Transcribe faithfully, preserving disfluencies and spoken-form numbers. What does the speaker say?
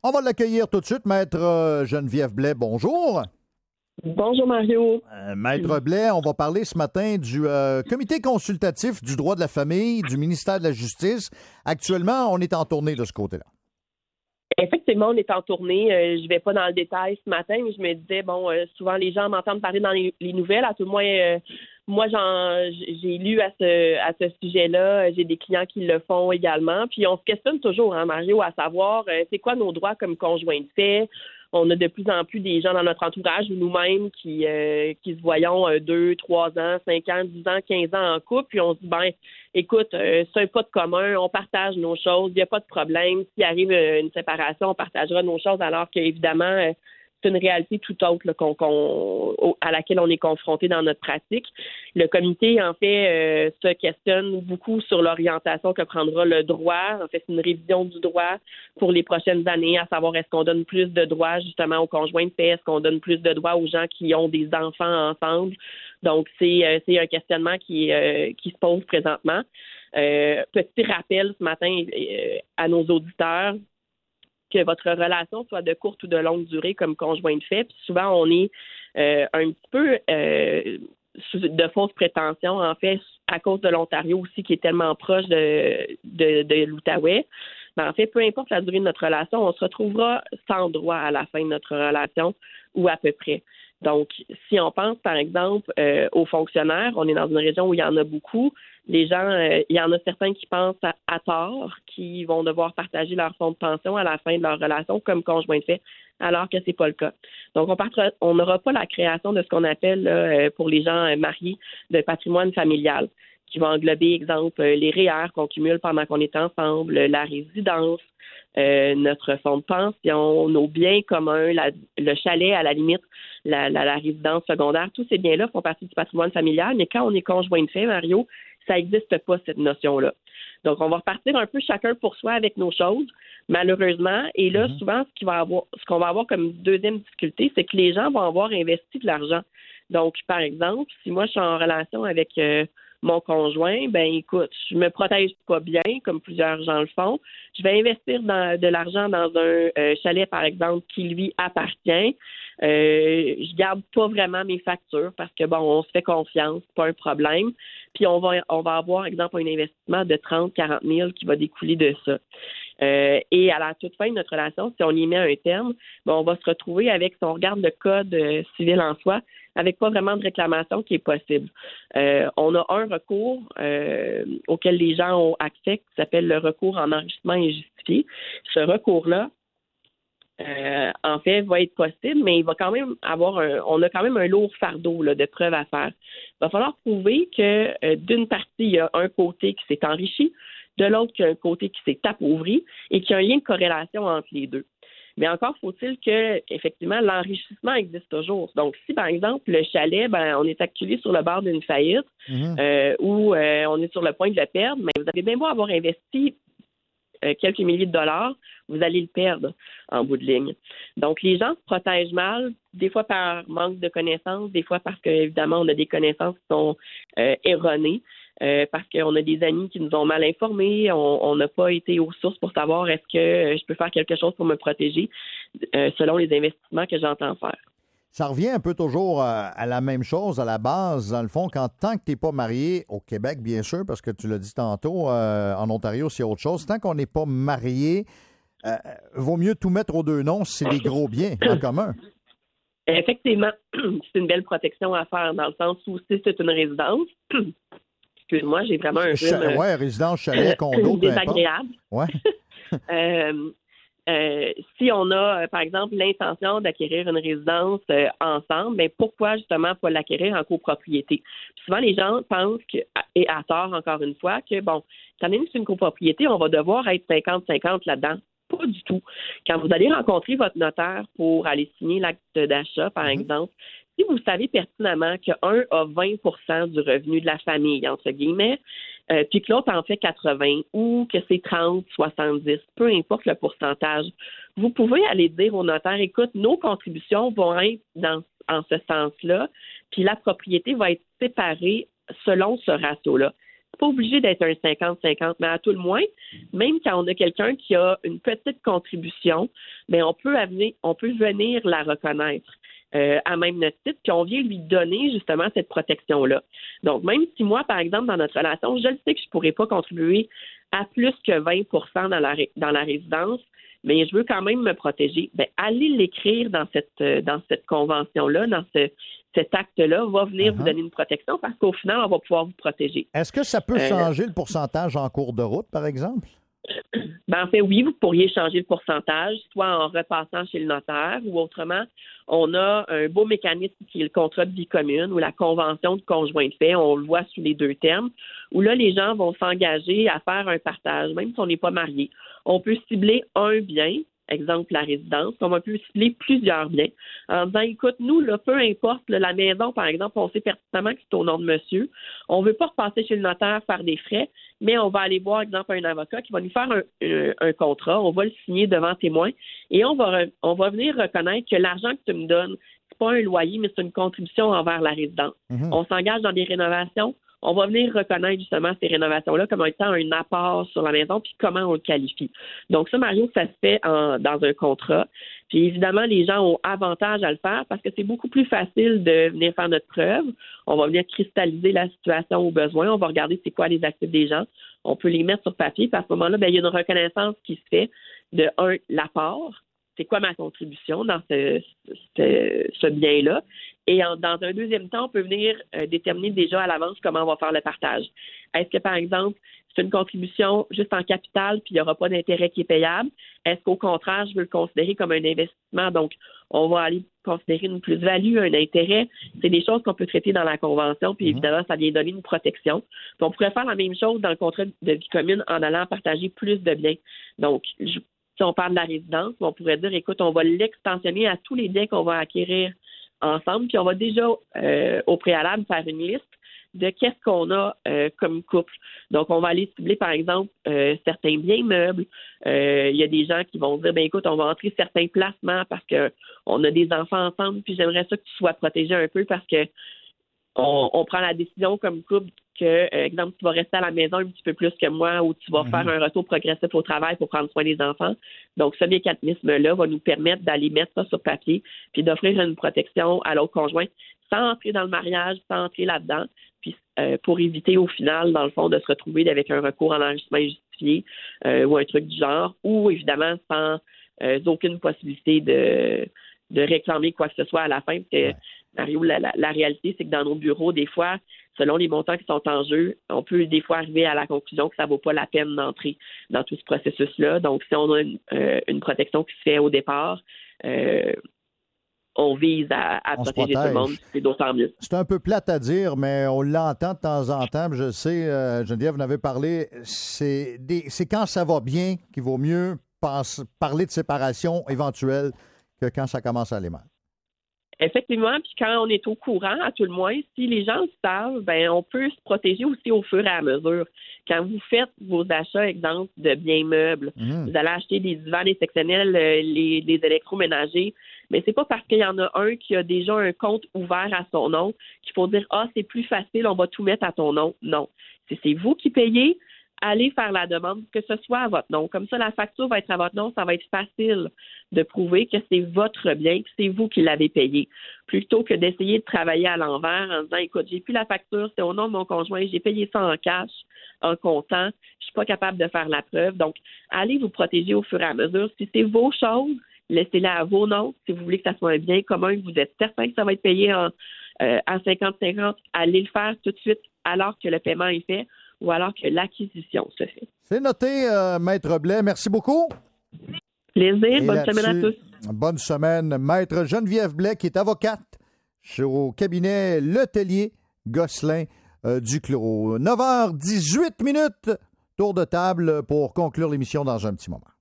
On va l'accueillir tout de suite, Maître euh, Geneviève Blais. Bonjour. Bonjour Mario. Euh, Maître Blais, on va parler ce matin du euh, comité consultatif du droit de la famille du ministère de la Justice. Actuellement, on est en tournée de ce côté-là. Effectivement, on est en tournée. Euh, je ne vais pas dans le détail ce matin, mais je me disais, bon, euh, souvent les gens m'entendent parler dans les, les nouvelles. À tout le moins, euh, moi, j'en, j'ai lu à ce, à ce sujet-là. J'ai des clients qui le font également. Puis on se questionne toujours, hein, Mario, à savoir, euh, c'est quoi nos droits comme conjoint de fait? On a de plus en plus des gens dans notre entourage ou nous-mêmes qui, euh, qui se voyons euh, deux, trois ans, cinq ans, dix ans, quinze ans en couple, puis on se dit, ben, écoute, euh, c'est un pas de commun, on partage nos choses, il n'y a pas de problème. S'il arrive euh, une séparation, on partagera nos choses, alors qu'évidemment, euh, c'est une réalité tout autre là, qu'on, qu'on, à laquelle on est confronté dans notre pratique. Le comité, en fait, euh, se questionne beaucoup sur l'orientation que prendra le droit. En fait, c'est une révision du droit pour les prochaines années, à savoir est-ce qu'on donne plus de droits justement aux conjoints de fait, est-ce qu'on donne plus de droits aux gens qui ont des enfants ensemble. Donc, c'est, euh, c'est un questionnement qui, euh, qui se pose présentement. Euh, petit rappel ce matin euh, à nos auditeurs, que votre relation soit de courte ou de longue durée comme conjoint de fait. Puis souvent, on est euh, un petit peu euh, de fausses prétentions, en fait, à cause de l'Ontario aussi, qui est tellement proche de, de, de l'Outaouais. Mais en fait, peu importe la durée de notre relation, on se retrouvera sans droit à la fin de notre relation ou à peu près. Donc, si on pense, par exemple, euh, aux fonctionnaires, on est dans une région où il y en a beaucoup. Les gens, euh, il y en a certains qui pensent à, à tort, qui vont devoir partager leur fonds de pension à la fin de leur relation comme conjoint de fait, alors que c'est pas le cas. Donc, on partira, on n'aura pas la création de ce qu'on appelle là, pour les gens mariés de patrimoine familial, qui va englober, exemple, les R E E R qu'on cumule pendant qu'on est ensemble, la résidence, euh, notre fonds de pension, nos biens communs, la, le chalet, à la limite, la, la, la résidence secondaire. Tous ces biens-là font partie du patrimoine familial, mais quand on est conjoint de fait, Mario, ça n'existe pas, cette notion-là. Donc, on va repartir un peu chacun pour soi avec nos choses, malheureusement. Et là, mm-hmm. souvent, ce, qui va avoir, ce qu'on va avoir comme deuxième difficulté, c'est que les gens vont avoir investi de l'argent. Donc, par exemple, si moi, je suis en relation avec euh, mon conjoint, ben écoute, je me protège pas bien, comme plusieurs gens le font. Je vais investir dans, de l'argent dans un euh, chalet, par exemple, qui lui appartient. Euh, je garde pas vraiment mes factures parce que, bon, on se fait confiance, pas un problème. Puis on va on va avoir, exemple, un investissement de trente à quarante mille qui va découler de ça. Euh, et à la toute fin de notre relation, si on y met un terme, ben, on va se retrouver avec, si on regarde le code euh, civil en soi, avec pas vraiment de réclamation qui est possible. Euh, on a un recours euh, auquel les gens ont accès, qui s'appelle le recours en enrichissement injustifié. Ce recours-là, Euh, en fait, va être possible, mais il va quand même avoir un, on a quand même un lourd fardeau là, de preuves à faire. Il va falloir prouver que euh, d'une partie, il y a un côté qui s'est enrichi, de l'autre, qu'il y a un côté qui s'est appauvri et qu'il y a un lien de corrélation entre les deux. Mais encore faut-il que, effectivement, l'enrichissement existe toujours. Donc, si, par exemple, le chalet, ben, on est acculé sur le bord d'une faillite mmh. euh, ou euh, on est sur le point de le perdre, mais vous avez bien beau avoir investi Euh, quelques milliers de dollars, vous allez le perdre en bout de ligne. Donc, les gens se protègent mal, des fois par manque de connaissances, des fois parce qu'évidemment, on a des connaissances qui sont euh, erronées, euh, parce qu'on a des amis qui nous ont mal informés, on n'a pas été aux sources pour savoir est-ce que euh, je peux faire quelque chose pour me protéger euh, selon les investissements que j'entends faire. Ça revient un peu toujours à, à la même chose, à la base, dans le fond, quand tant que tu n'es pas marié, au Québec, bien sûr, parce que tu l'as dit tantôt, euh, en Ontario, c'est autre chose. Tant qu'on n'est pas marié, euh, vaut mieux tout mettre aux deux noms si c'est des gros biens en commun. Effectivement, c'est une belle protection à faire, dans le sens où si c'est une résidence, excuse-moi, j'ai vraiment un Ch- rhume. Oui, résidence, chalet, condo, peu importe. Désagréable. Ouais. euh, Euh, si on a, euh, par exemple, l'intention d'acquérir une résidence euh, ensemble, mais pourquoi justement pas l'acquérir en copropriété? Puis souvent, les gens pensent, que, et à tort encore une fois, que bon, étant donné que c'est une copropriété, on va devoir être cinquante cinquante là-dedans. Pas du tout. Quand vous allez rencontrer votre notaire pour aller signer l'acte d'achat, par mm-hmm. exemple, si vous savez pertinemment qu'un a vingt pour cent du revenu de la famille, entre guillemets, euh, puis que l'autre en fait quatre-vingts ou que c'est trente, soixante-dix, peu importe le pourcentage, vous pouvez aller dire au notaire, écoute, nos contributions vont être dans en ce sens-là, puis la propriété va être séparée selon ce ratio-là. C'est pas obligé d'être un cinquante cinquante, mais à tout le moins, même quand on a quelqu'un qui a une petite contribution, bien, on peut amener, on peut venir la reconnaître. Euh, à même notre titre, puis on vient lui donner justement cette protection-là. Donc, même si moi, par exemple, dans notre relation, je le sais que je ne pourrais pas contribuer à plus que vingt pour cent dans la, dans la résidence, mais je veux quand même me protéger, bien, allez l'écrire dans cette, dans cette convention-là, dans ce, cet acte-là, va venir uh-huh. vous donner une protection parce qu'au final, on va pouvoir vous protéger. Est-ce que ça peut euh, changer le pourcentage en cours de route, par exemple? Ben, en fait, oui, vous pourriez changer le pourcentage, soit en repassant chez le notaire ou autrement. On a un beau mécanisme qui est le contrat de vie commune ou la convention de conjoint de fait, on le voit sous les deux termes, où là, les gens vont s'engager à faire un partage, même si on n'est pas marié. On peut cibler un bien, exemple la résidence, comme on peut cibler plusieurs biens, en disant, écoute, nous, là, peu importe, là, la maison, par exemple, on sait pertinemment que c'est au nom de monsieur, on ne veut pas repasser chez le notaire faire des frais, mais on va aller voir, exemple, un avocat qui va nous faire un, un, un contrat, on va le signer devant témoin, et on va, on va venir reconnaître que l'argent que tu me donnes, c'est pas un loyer, mais c'est une contribution envers la résidence. Mm-hmm. On s'engage dans des rénovations, on va venir reconnaître justement ces rénovations-là comme étant un apport sur la maison, puis comment on le qualifie. Donc ça, Mario, ça se fait en, dans un contrat. Puis évidemment, les gens ont avantage à le faire parce que c'est beaucoup plus facile de venir faire notre preuve. On va venir cristalliser la situation au besoin. On va regarder c'est quoi les actifs des gens. On peut les mettre sur papier. Puis à ce moment-là, bien, il y a une reconnaissance qui se fait de, un, l'apport. C'est quoi ma contribution dans ce, ce, ce bien-là? Et en, dans un deuxième temps, on peut venir euh, déterminer déjà à l'avance comment on va faire le partage. Est-ce que, par exemple, c'est une contribution juste en capital puis il n'y aura pas d'intérêt qui est payable? Est-ce qu'au contraire, je veux le considérer comme un investissement? Donc, on va aller considérer une plus-value, un intérêt. C'est des choses qu'on peut traiter dans la convention, puis évidemment, ça vient donner une protection. Puis on pourrait faire la même chose dans le contrat de vie commune en allant partager plus de biens. Donc, je si on parle de la résidence, on pourrait dire, écoute, on va l'extensionner à tous les biens qu'on va acquérir ensemble, puis on va déjà, euh, au préalable, faire une liste de qu'est-ce qu'on a euh, comme couple. Donc, on va aller cibler, par exemple, euh, certains biens meubles. Euh, il y a des gens qui vont dire, ben écoute, on va entrer certains placements parce qu'on a des enfants ensemble, puis j'aimerais ça que tu sois protégé un peu parce que on, on prend la décision comme couple que, euh, exemple, tu vas rester à la maison un petit peu plus que moi ou tu vas mm-hmm. faire un retour progressif au travail pour prendre soin des enfants. Donc, ce mécanisme-là va nous permettre d'aller mettre ça sur papier puis d'offrir une protection à l'autre conjoint sans entrer dans le mariage, sans entrer là-dedans, puis euh, pour éviter au final, dans le fond, de se retrouver avec un recours en enregistrement injustifié euh, ou un truc du genre, ou évidemment sans euh, aucune possibilité de, de réclamer quoi que ce soit à la fin, parce que ouais. Mario, la, la, la réalité, c'est que dans nos bureaux, des fois, selon les montants qui sont en jeu, on peut des fois arriver à la conclusion que ça ne vaut pas la peine d'entrer dans tout ce processus-là. Donc, si on a une, euh, une protection qui se fait au départ, euh, on vise à, à protéger tout le monde, c'est d'autant mieux. C'est un peu plate à dire, mais on l'entend de temps en temps. Je sais, euh, Geneviève, vous en avez parlé, c'est, des, c'est quand ça va bien qu'il vaut mieux pense, parler de séparation éventuelle que quand ça commence à aller mal. Effectivement, puis quand on est au courant, à tout le moins, si les gens le savent, ben on peut se protéger aussi au fur et à mesure. Quand vous faites vos achats, exemple, de biens meubles, mmh. vous allez acheter des divans, des sectionnels, les, les électroménagers, mais c'est pas parce qu'il y en a un qui a déjà un compte ouvert à son nom qu'il faut dire « Ah, c'est plus facile, on va tout mettre à ton nom ». Non. Si c'est vous qui payez, allez faire la demande, que ce soit à votre nom. Comme ça, la facture va être à votre nom, ça va être facile de prouver que c'est votre bien, que c'est vous qui l'avez payé, plutôt que d'essayer de travailler à l'envers en disant, écoute, j'ai plus la facture, c'est au nom de mon conjoint, j'ai payé ça en cash, en comptant, je suis pas capable de faire la preuve. Donc, allez vous protéger au fur et à mesure. Si c'est vos choses, laissez-la à vos noms. Si vous voulez que ça soit un bien commun, que vous êtes certain que ça va être payé en, euh, à cinquante cinquante, allez le faire tout de suite alors que le paiement est fait, ou alors que l'acquisition se fait. C'est noté, euh, Maître Blais. Merci beaucoup. Plaisir. Bonne semaine à tous. Bonne semaine. Maître Geneviève Blais, qui est avocate au cabinet Letellier Gosselin euh, Duclos. neuf heures dix-huit minutes. Tour de table pour conclure l'émission dans un petit moment.